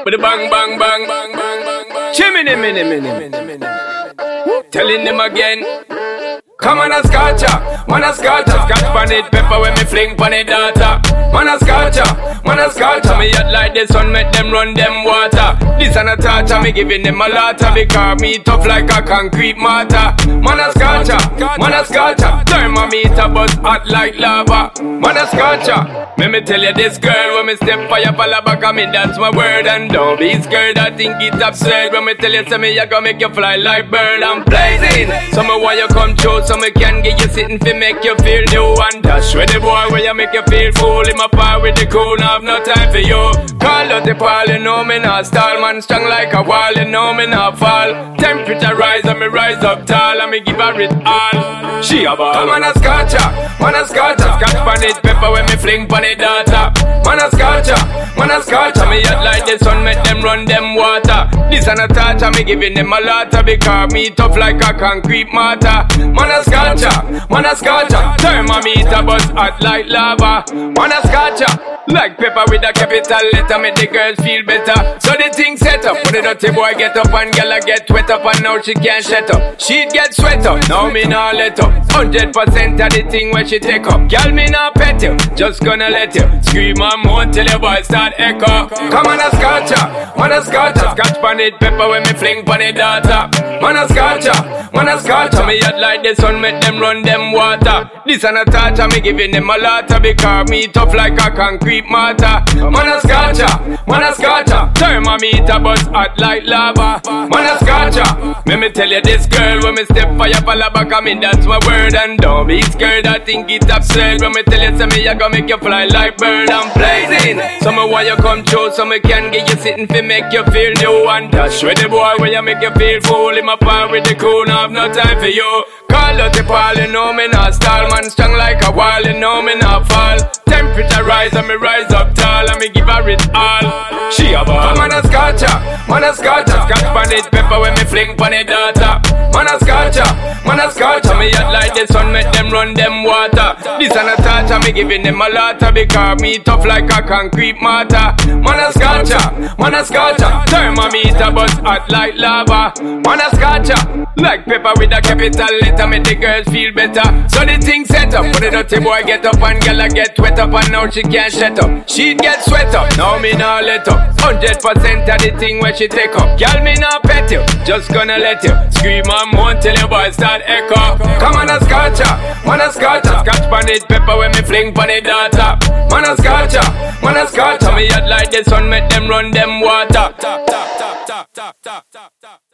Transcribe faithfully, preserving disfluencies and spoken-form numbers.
with a bang, bang, bang, bang, bang, bang, bang. Chimney, minnie, minnie, minnie. Telling him again. Come on a scotcha, man a scotcha. Scotch pan it, pepper when me fling pan it data. Man a scotcha, man a scotcha. Me yacht like the sun, make them run them water. This and a torture, me giving them a lotta. Because me tough like a concrete mortar. Man a scotcha, man a scotcha. Thermometer bust hot like lava. Man a scotcha. Let me tell you this girl, when me step fire fall back, I mean that's my word. And don't be scared, I think it's absurd. When me tell you, say me I gonna make you fly like bird. I'm blazing, so me want you come true. So me can get you sitting fi make you feel new. And dash with the boy where you make you feel fool. In my power with the cool, now have no time for you. Call out the ball, you know me not stall. Man strong like a wall, you know me not fall. Temperature rise and me rise up tall. And me give her it all. She a ball. Come on a scotcha, man a scotcha. Scotch pan it, pepper when me fling pan it data. Man a scotcha, man a scotcha. Me yacht like the sun, make them run them water. This and a torture, me giving them a lotta. Because me tough like a concrete mortar. Man a scotcha, man a scotcha. Thermometer bust hot like lava. Man a scotcha, like pepper with a capital letter. Make the girls feel better. So the thing set up. When the dirty boy get up and girl get wet up. And now she can't shut up. She'd get sweat up, now me not let up. Hundred percent of the thing when she take up. Girl me not pet you, just gonna let you scream and moan till your voice start echo. Come on a scotcha, man a scotcha. Scotch pan it, pepper when me fling pan it data. Man a scotcha, man a scotcha. Me yacht like the sun, make them run them water. This and a torture, me giving them a lotta. Because me tough like a concrete mortar. Man a scotcha, man a scotcha. Thermometer bust hot like lava. Man a scotcha. Let me tell you this girl, when me step fire fall back, I mean that's my word. And don't be scared, I think it's absurd. When me tell you, say me I gonna make you fly like bird. I'm blazing, so me want you come true. So me can get you sitting fi make you feel new. And dash with the boy where you make you feel fool. In my power with the cool, now have no time for you. Call out the ball, you know me not stall. Man strong like a wall, you know me not fall. Temperature rise and me rise up tall. And me give her it all. She a ball. Man a scotcha, man a scotcha. Scotch pan it, pepper when me fling pan it data. Man a scotcha, man a scotcha. Me yacht like the sun, make them run them water. This and a torture, me giving them a lotta. Because me tough like a concrete mortar. Man a scotcha, man a scotcha. Thermometer bust hot like lava. Man a scotcha, like pepper with a capital letter. Make the girls feel better. So the thing set up. When the dirty boy get up and girl get wet up. And now she can't shut up. She'd get sweat up, now me not let up. Hundred percent of the thing when she take up. Girl me not pet you, just gonna let you scream and moan till your voice start echo. Come on a scotcha, man a scotcha. Scotch pan it, pepper when me fling pan it data. Man a scotcha, man a scotcha. Me yacht like the sun, make them run them water.